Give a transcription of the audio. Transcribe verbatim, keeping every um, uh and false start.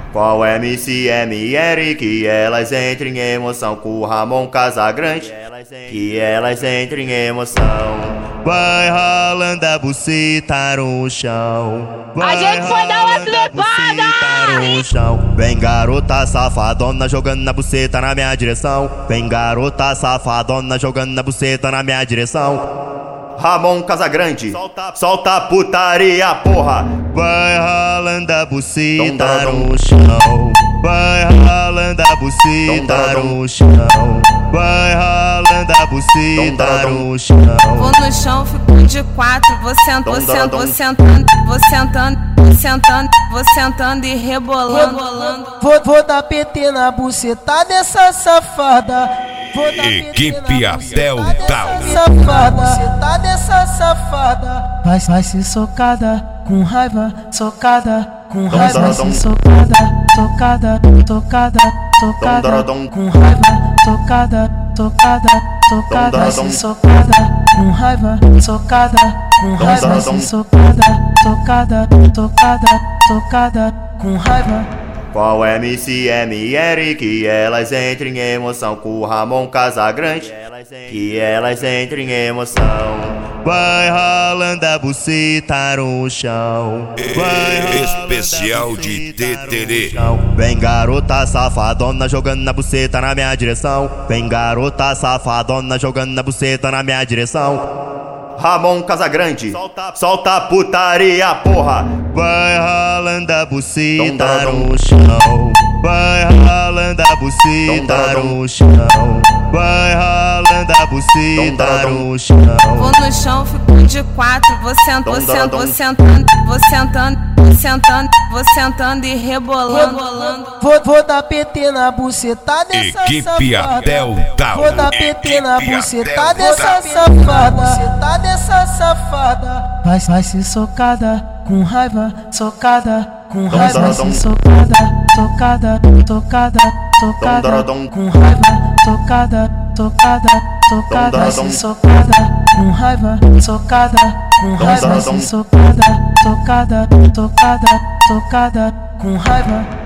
Qual M C M Eric? Elas entrem em emoção com o Ramon Casagrande. Que elas entrem em emoção. Vai ralando a buceta no chão. A gente foi dar uma trepada! No chão. Vem garota safadona jogando a buceta na minha direção. Vem garota safadona jogando a buceta na minha direção. Ramon Casagrande, solta, solta a putaria, porra. Vai ralando a buceta no chão. Vai ralando a buceta no chão. Vai ralando a buceta no chão. Vou no chão, fico de quatro. Vou sentando, vou sentando, vou sentando, vou sentando, vou sentando, vou sentando e rebolando. Vou, vou dar P T na buceta dessa safada. Equipe Abel Tal. Safada, buceta dessa safada. Vai, vai ser socada, com raiva, socada, com raiva. Vai ser socada, socada, tocada, tocada, com raiva, tocada, tocada, tocada. Vai ser socada, com raiva, socada, com raiva. Vai ser socada, tocada, tocada, tocada, com raiva. Qual M C M Eric? Elas entrem em emoção com o Ramon Casagrande. Que elas entrem em emoção. Vai ralando a buceta no chão. Vai Especial de T T D. Vem garota safadona jogando a buceta na minha direção. Vem garota safadona jogando a buceta na minha direção. Ramon Casagrande, solta, solta a putaria, porra. Vai ralando a buceta no chão. Vai ralando a buceta no chão. Vai ralando a buceta no chão. Vou no chão, fico de quatro. Vou sentando, vou sentando, vou sentando, vou sentando, vou sentando, vou sentando e rebolando. Vou, vou dar P T na buceta dessa Equipe safada. Abel Tal. Vou dar P T na Equipe buceta Abel dessa Tal. safada. Buceta dessa safada. Vai, vai ser socada, com raiva, socada, com raiva. Vai ser socada, tocada, tocada, tocada, com raiva, tocada, tocada, tocada. Vai ser socada, com raiva, socada, com raiva. Vai ser socada, tocada, tocada, tocada, com raiva.